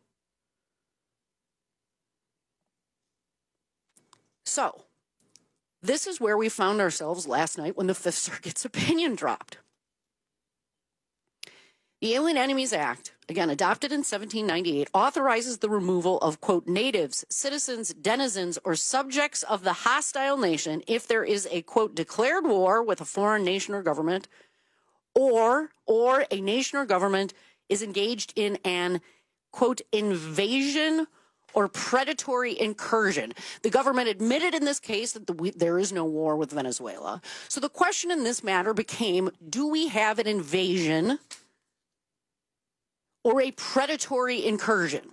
So, this is where we found ourselves last night when the Fifth Circuit's opinion dropped. The Alien Enemies Act, again, adopted in seventeen ninety-eight, authorizes the removal of, quote, natives, citizens, denizens, or subjects of the hostile nation if there is a, quote, declared war with a foreign nation or government, or, or a nation or government is engaged in an, quote, invasion or predatory incursion. The government admitted in this case that the, we, there is no war with Venezuela. So the question in this matter became, do we have an invasion or a predatory incursion?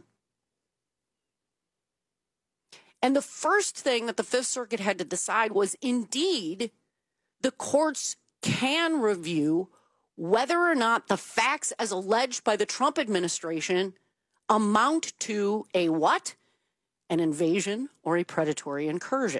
And the first thing that the Fifth Circuit had to decide was, indeed, the courts can review whether or not the facts as alleged by the Trump administration amount to a what? An invasion or a predatory incursion.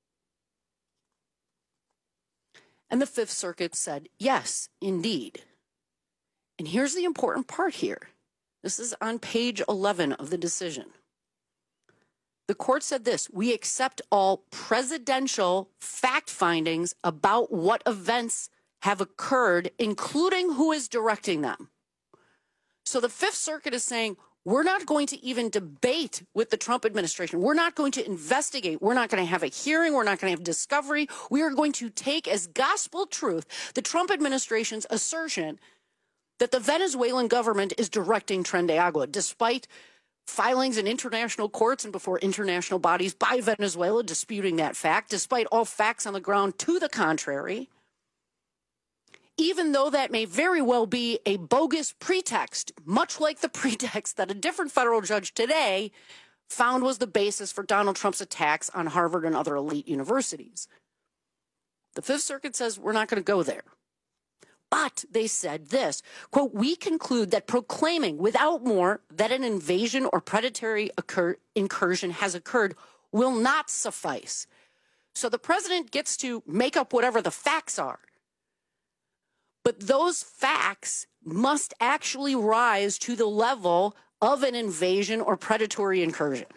And the Fifth Circuit said, yes, indeed. And here's the important part here. This is on page eleven of the decision. The court said this: we accept all presidential fact findings about what events have occurred, including who is directing them. So the Fifth Circuit is saying, we're not going to even debate with the Trump administration. We're not going to investigate. We're not going to have a hearing. We're not going to have discovery. We are going to take as gospel truth the Trump administration's assertion that the Venezuelan government is directing Tren de Agua, despite filings in international courts and before international bodies by Venezuela disputing that fact, despite all facts on the ground to the contrary. Even though that may very well be a bogus pretext, much like the pretext that a different federal judge today found was the basis for Donald Trump's attacks on Harvard and other elite universities. The Fifth Circuit says we're not going to go there. But they said this, quote, we conclude that proclaiming without more that an invasion or predatory occur- incursion has occurred will not suffice. So the president gets to make up whatever the facts are. But those facts must actually rise to the level of an invasion or predatory incursion.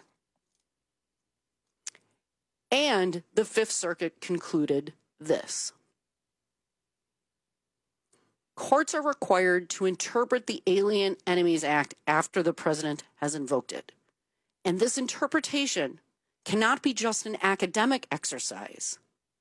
And the Fifth Circuit concluded this. courts are required to interpret the Alien Enemies Act after the president has invoked it. And this interpretation cannot be just an academic exercise.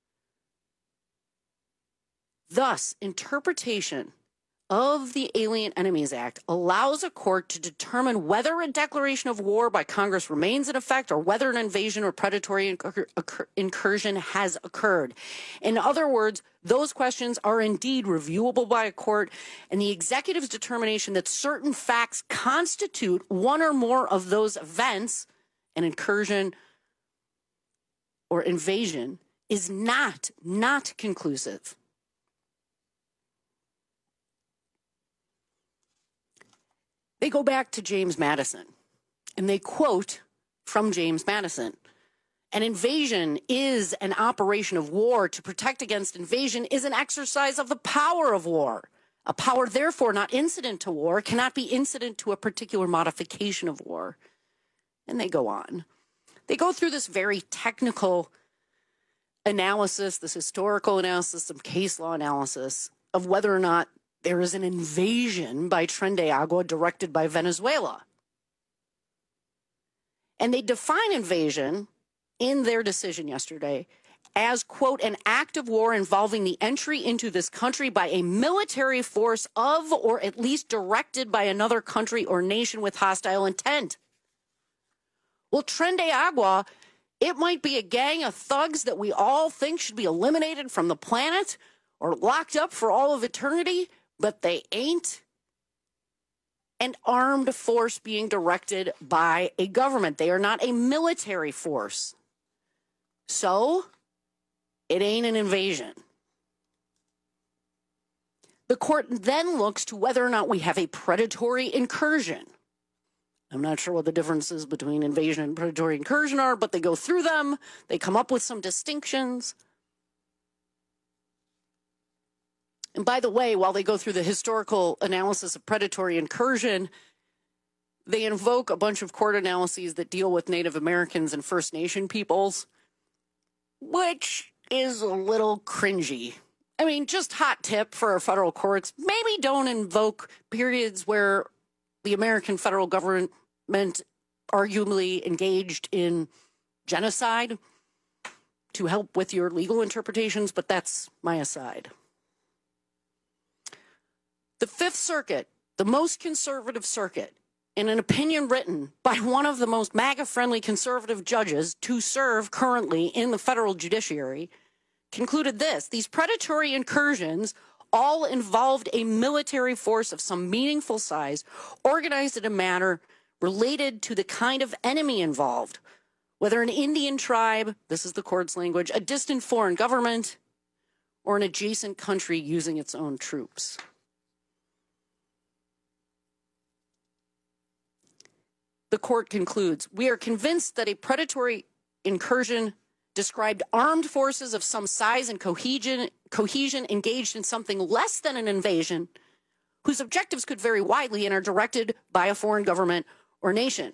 Thus, interpretation of the Alien Enemies Act allows a court to determine whether a declaration of war by Congress remains in effect or whether an invasion or predatory incur- incursion has occurred. In other words, those questions are indeed reviewable by a court, and the executive's determination that certain facts constitute one or more of those events, an incursion or invasion, is not, not conclusive. They go back to James Madison, and they quote from James Madison. An invasion is an operation of war. To protect against invasion is an exercise of the power of war. A power, therefore, not incident to war, cannot be incident to a particular modification of war. And they go on. They go through this very technical analysis, this historical analysis, some case law analysis of whether or not there is an invasion by Tren de Agua directed by Venezuela. And they define invasion in their decision yesterday as, quote, an act of war involving the entry into this country by a military force of or at least directed by another country or nation with hostile intent. Well, Tren de Agua, it might be a gang of thugs that we all think should be eliminated from the planet or locked up for all of eternity, but they ain't an armed force being directed by a government. They are not a military force. So, it ain't an invasion. The court then looks to whether or not we have a predatory incursion. I'm not sure what the differences between invasion and predatory incursion are, but they go through them. They come up with some distinctions. And by the way, while they go through the historical analysis of predatory incursion, they invoke a bunch of court analyses that deal with Native Americans and First Nation peoples, which is a little cringy. I mean, just hot tip for our federal courts, maybe don't invoke periods where the American federal government arguably engaged in genocide to help with your legal interpretations, but that's my aside. The Fifth Circuit, the most conservative circuit, in an opinion written by one of the most MAGA-friendly conservative judges to serve currently in the federal judiciary, concluded this: these predatory incursions all involved a military force of some meaningful size, organized in a manner related to the kind of enemy involved, whether an Indian tribe, this is the court's language, a distant foreign government, or an adjacent country using its own troops. The court concludes, we are convinced that a predatory incursion described armed forces of some size and cohesion, cohesion engaged in something less than an invasion, whose objectives could vary widely and are directed by a foreign government or nation.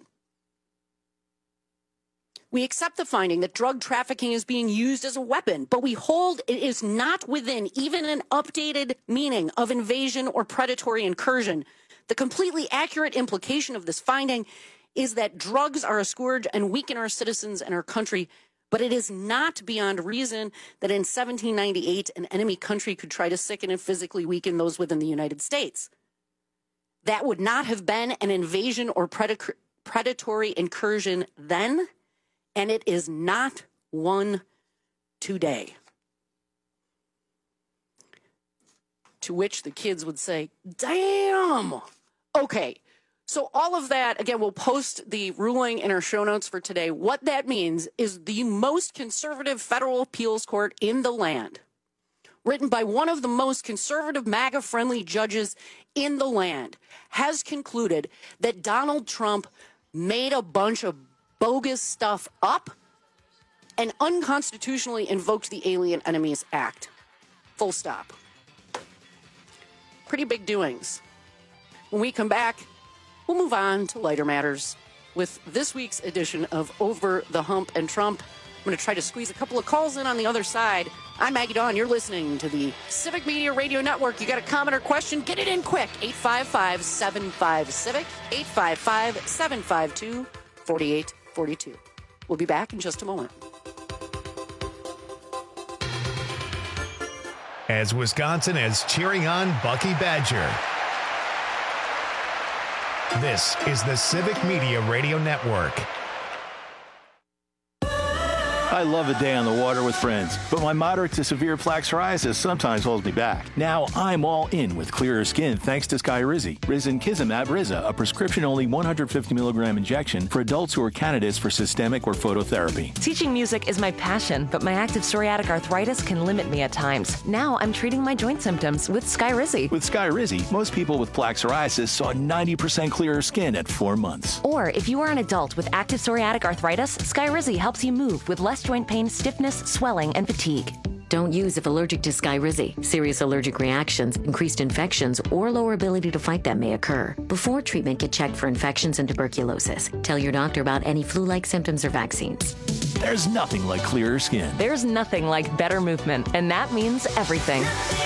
We accept the finding that drug trafficking is being used as a weapon, but we hold it is not within even an updated meaning of invasion or predatory incursion. The completely accurate implication of this finding is that drugs are a scourge and weaken our citizens and our country, but it is not beyond reason that in seventeen ninety-eight an enemy country could try to sicken and physically weaken those within the United States. That would not have been an invasion or pred- predatory incursion then, and it is not one today. To which the kids would say, damn! Okay. So all of that, again, we'll post the ruling in our show notes for today. What that means is the most conservative federal appeals court in the land, written by one of the most conservative MAGA-friendly judges in the land, has concluded that Donald Trump made a bunch of bogus stuff up and unconstitutionally invoked the Alien Enemies Act. Full stop. Pretty big doings. When we come back, we'll move on to lighter matters with this week's edition of Over the Hump and Trump. going to try to squeeze a couple of calls in on the other side. I'm Maggie Dawn. You're listening to the Civic Media Radio Network. You got a comment or question? Get it in quick. eight five five, seven five, Civic, eight five five, seven five two, four eight four two. We'll be back in just a moment. As Wisconsin is cheering on Bucky Badger. This is the Civic Media Radio Network. I love a day on the water with friends, but my moderate to severe plaque psoriasis sometimes holds me back. Now I'm all in with clearer skin thanks to Skyrizi. Risankizumab Riza, a prescription-only one hundred fifty milligram injection for adults who are candidates for systemic or phototherapy. Teaching music is my passion, but my active psoriatic arthritis can limit me at times. Now I'm treating my joint symptoms with Skyrizi. With Skyrizi, most people with plaque psoriasis saw ninety percent clearer skin at four months. Or if you are an adult with active psoriatic arthritis, Skyrizi helps you move with less joint pain, stiffness, swelling, and fatigue. Don't use if allergic to Skyrizi. Serious allergic reactions, increased infections, or lower ability to fight them may occur. Before treatment, get checked for infections and tuberculosis. Tell your doctor about any flu-like symptoms or vaccines. There's nothing like clearer skin. There's nothing like better movement, and that means everything.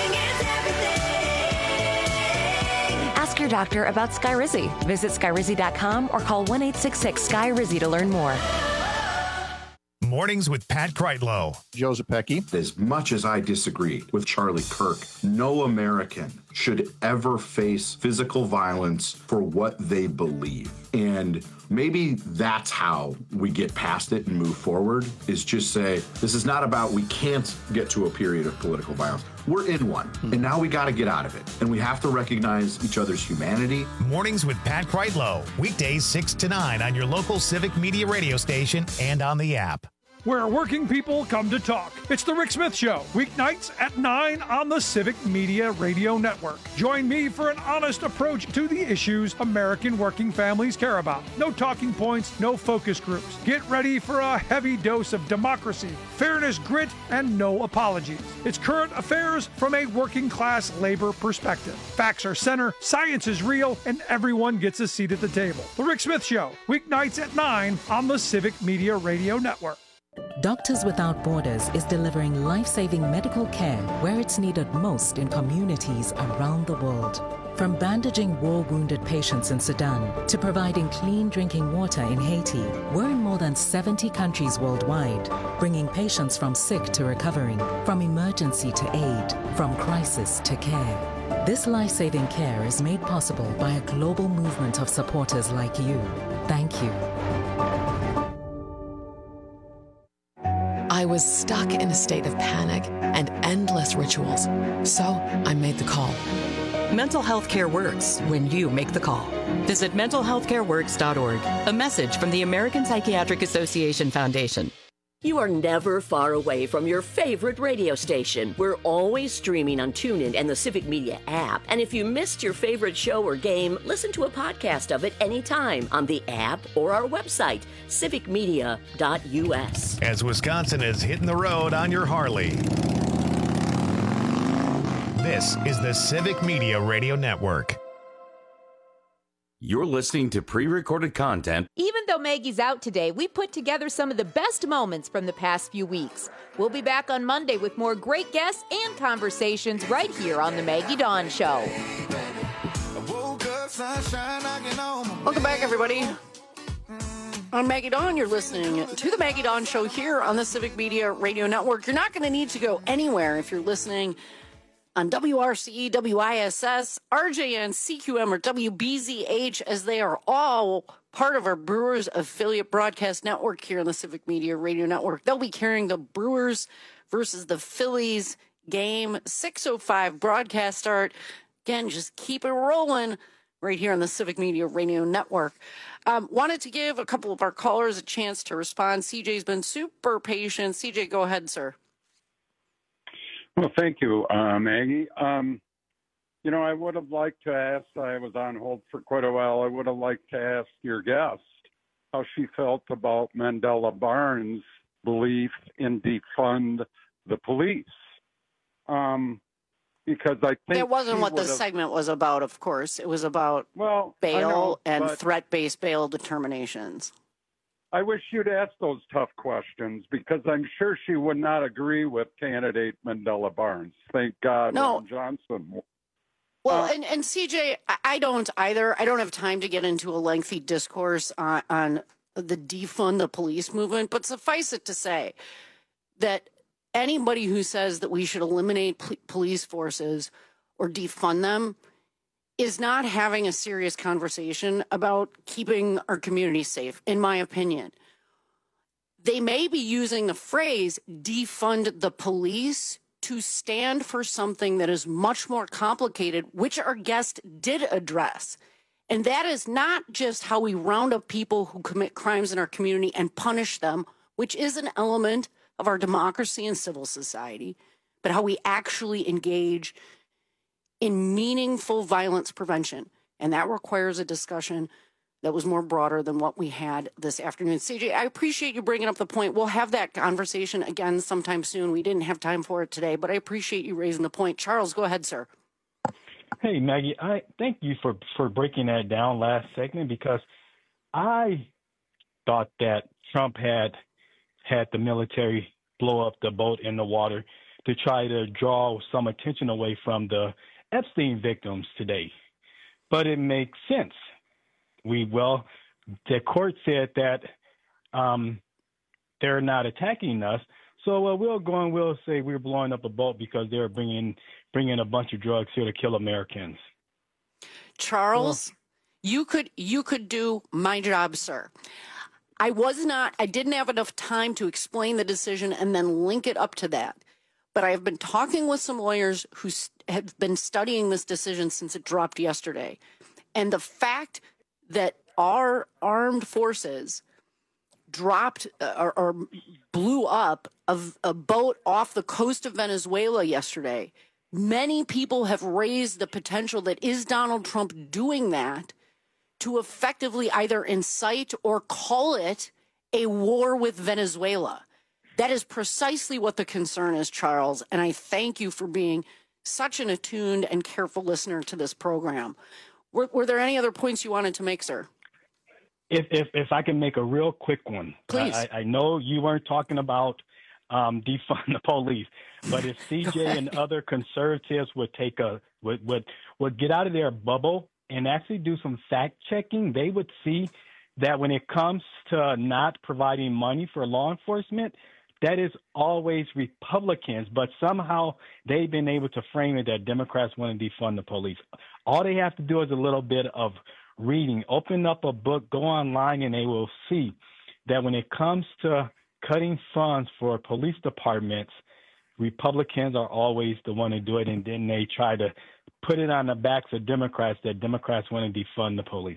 Ask your doctor about Skyrizi. Visit Skyrizi dot com or call one eight six six, S K Y Rizi to learn more. Mornings with Pat Kreitlow. Joe Zepecki. As much as I disagree with Charlie Kirk, no American should ever face physical violence for what they believe. And maybe that's how we get past it and move forward, is just say, this is not about we can't get to a period of political violence. We're in one, mm-hmm. and now we got to get out of it. And we have to recognize each other's humanity. Mornings with Pat Kreitlow. Weekdays six to nine on your local Civic Media radio station and on the app. Where working people come to talk. It's the Rick Smith Show, weeknights at nine on the Civic Media Radio Network. Join me for an honest approach to the issues American working families care about. No talking points, no focus groups. Get ready for a heavy dose of democracy, fairness, grit, and no apologies. It's current affairs from a working class labor perspective. Facts are center, science is real, and everyone gets a seat at the table. The Rick Smith Show, weeknights at nine on the Civic Media Radio Network. Doctors Without Borders is delivering life-saving medical care where it's needed most in communities around the world. From bandaging war-wounded patients in Sudan to providing clean drinking water in Haiti, we're in more than seventy countries worldwide, bringing patients from sick to recovering, from emergency to aid, from crisis to care. This life-saving care is made possible by a global movement of supporters like you. Thank you. I was stuck in a state of panic and endless rituals, so I made the call. Mental health care works when you make the call. Visit mental health care works dot org. A message from the American Psychiatric Association Foundation. You are never far away from your favorite radio station. We're always streaming on TuneIn and the Civic Media app. And if you missed your favorite show or game, listen to a podcast of it anytime on the app or our website, civic media dot U S. As Wisconsin is hitting the road on your Harley. This is the Civic Media Radio Network. You're listening to pre-recorded content. Even though Maggie's out today, we put together some of the best moments from the past few weeks. We'll be back on Monday with more great guests and conversations right here on The Maggie Dawn Show. Welcome back, everybody. I'm Maggie Dawn. You're listening to The Maggie Dawn Show here on the Civic Media Radio Network. You're not going to need to go anywhere if you're listening on W R C E, W I S S, R J N, C Q M, or W B Z H, as they are all part of our Brewers affiliate broadcast network here on the Civic Media Radio Network. They'll be carrying the Brewers versus the Phillies game, six oh five broadcast start. Again, just keep it rolling right here on the Civic Media Radio Network. Um, wanted to give a couple of our callers a chance to respond. C J's been super patient. C J, go ahead, sir. Well, thank you, uh, Maggie. Um, you know, I would have liked to ask, I was on hold for quite a while, I would have liked to ask your guest how she felt about Mandela Barnes' belief in defund the police. Um, because I think it wasn't what the segment was about, of course. It was about well, bail know, and but... threat-based bail determinations. I wish you'd ask those tough questions because I'm sure she would not agree with candidate Mandela Barnes. Thank God No. Ron Johnson. Well, Uh, and, and C J, I- I don't either. I don't have time to get into a lengthy discourse on, on the defund the police movement, but suffice it to say that anybody who says that we should eliminate pol- police forces or defund them is not having a serious conversation about keeping our community safe, in my opinion. They may be using the phrase defund the police to stand for something that is much more complicated, which our guest did address. And that is not just how we round up people who commit crimes in our community and punish them, which is an element of our democracy and civil society, but how we actually engage in meaningful violence prevention. And that requires a discussion that was more broader than what we had this afternoon. C J, I appreciate you bringing up the point. We'll have that conversation again sometime soon. We didn't have time for it today, but I appreciate you raising the point. Charles, go ahead, sir. Hey, Maggie, I thank you for, for breaking that down last segment because I thought that Trump had had the military blow up the boat in the water to try to draw some attention away from the Epstein victims today. But it makes sense. We, well, the court said that um, they're not attacking us. So uh, we'll go and we'll say we're blowing up a boat because they're bringing bringing a bunch of drugs here to kill Americans. Charles, well, you could you could do my job, sir. I was not, I didn't have enough time to explain the decision and then link it up to that. But I have been talking with some lawyers who have been studying this decision since it dropped yesterday. And the fact that our armed forces dropped uh, or, or blew up a, a boat off the coast of Venezuela yesterday, many people have raised the potential that is Donald Trump doing that to effectively either incite or call it a war with Venezuela. That is precisely what the concern is, Charles, and I thank you for being such an attuned and careful listener to this program. Were, were there any other points you wanted to make, sir? If if, if I can make a real quick one. Please. I, I know you weren't talking about um, defund the police, but if C J and other conservatives would take a would, would would get out of their bubble and actually do some fact checking, they would see that when it comes to not providing money for law enforcement, that is always Republicans, but somehow they've been able to frame it that Democrats want to defund the police. All they have to do is a little bit of reading. Open up a book, go online, and they will see that when it comes to cutting funds for police departments, Republicans are always the one to do it, and then they try to put it on the backs of Democrats that Democrats want to defund the police.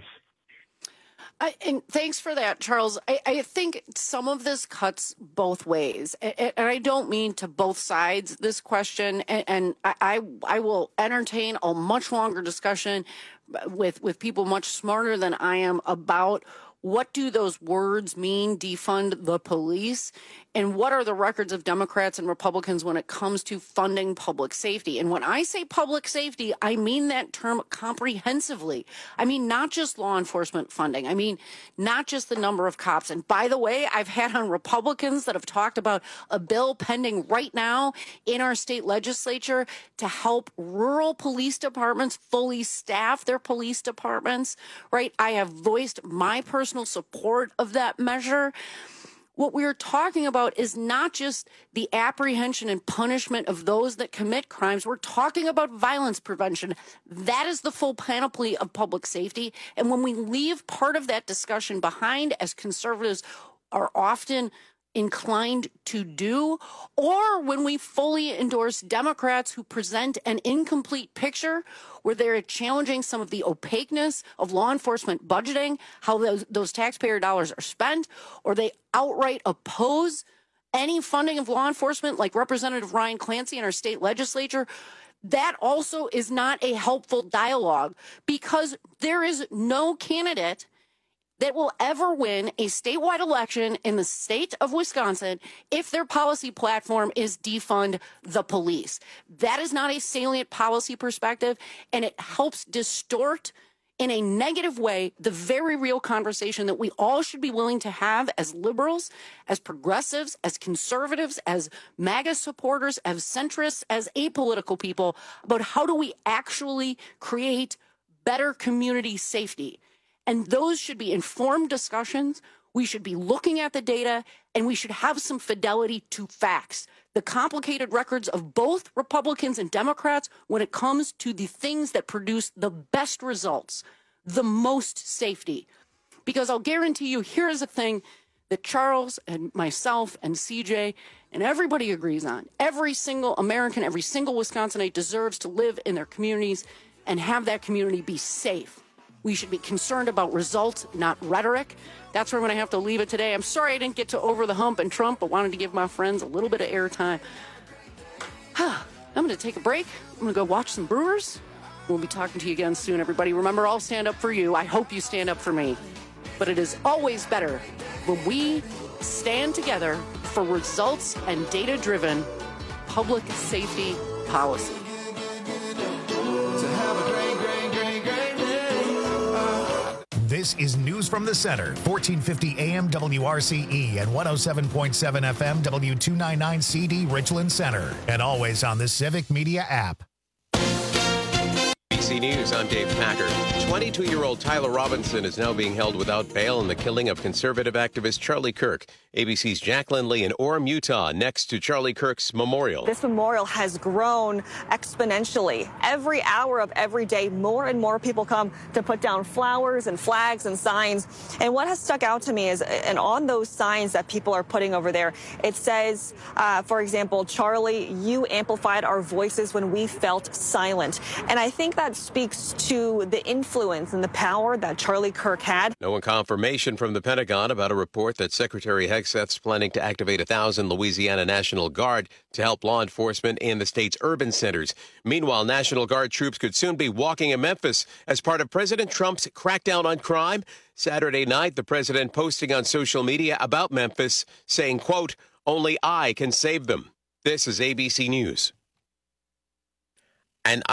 I, and thanks for that, Charles. I, I think some of this cuts both ways, and, and I don't mean to both sides this question. And, and I, I, I will entertain a much longer discussion with with people much smarter than I am about what do those words mean, defund the police, and what are the records of Democrats and Republicans when it comes to funding public safety. And when I say public safety, I mean that term comprehensively. I mean not just law enforcement funding. I mean not just the number of cops. And by the way, I've had on Republicans that have talked about a bill pending right now in our state legislature to help rural police departments fully staff their police departments, right? I have voiced my personal support of that measure. What we're talking about is not just the apprehension and punishment of those that commit crimes. We're talking about violence prevention. That is the full panoply of public safety. And when we leave part of that discussion behind, as conservatives are often inclined to do, or when we fully endorse Democrats who present an incomplete picture where they're challenging some of the opaqueness of law enforcement budgeting, how those, those taxpayer dollars are spent, or they outright oppose any funding of law enforcement like Representative Ryan Clancy in our state legislature, that also is not a helpful dialogue because there is no candidate that will ever win a statewide election in the state of Wisconsin if their policy platform is defund the police. That is not a salient policy perspective, and it helps distort in a negative way the very real conversation that we all should be willing to have as liberals, as progressives, as conservatives, as MAGA supporters, as centrists, as apolitical people about how do we actually create better community safety. And those should be informed discussions. We should be looking at the data, and we should have some fidelity to facts. The complicated records of both Republicans and Democrats when it comes to the things that produce the best results, the most safety. Because I'll guarantee you, here's a thing that Charles and myself and C J and everybody agrees on. Every single American, every single Wisconsinite deserves to live in their communities and have that community be safe. We should be concerned about results, not rhetoric. That's where I'm going to have to leave it today. I'm sorry I didn't get to Over the Hump and Trump, but wanted to give my friends a little bit of airtime. I'm going to take a break. I'm going to go watch some Brewers. We'll be talking to you again soon, everybody. Remember, I'll stand up for you. I hope you stand up for me. But it is always better when we stand together for results and data-driven public safety policy. This is News from the Center, fourteen fifty A M W R C E and one oh seven point seven F M W two ninety-nine C D Richland Center, and always on the Civic Media app. A B C News, I'm Dave Packer. twenty-two-year-old Tyler Robinson is now being held without bail in the killing of conservative activist Charlie Kirk. A B C's Jacqueline Lee in Orem, Utah, next to Charlie Kirk's memorial. This memorial has grown exponentially. Every hour of every day, more and more people come to put down flowers and flags and signs. And what has stuck out to me is, and on those signs that people are putting over there, it says, uh, for example, Charlie, you amplified our voices when we felt silent. And I think that speaks to the influence and the power that Charlie Kirk had. No confirmation from the Pentagon about a report that Secretary Hegseth's planning to activate a thousand Louisiana National Guard to help law enforcement in the state's urban centers. Meanwhile, National Guard troops could soon be walking in Memphis as part of President Trump's crackdown on crime. Saturday night, the president posting on social media about Memphis, saying, quote, "Only I can save them." This is A B C News. And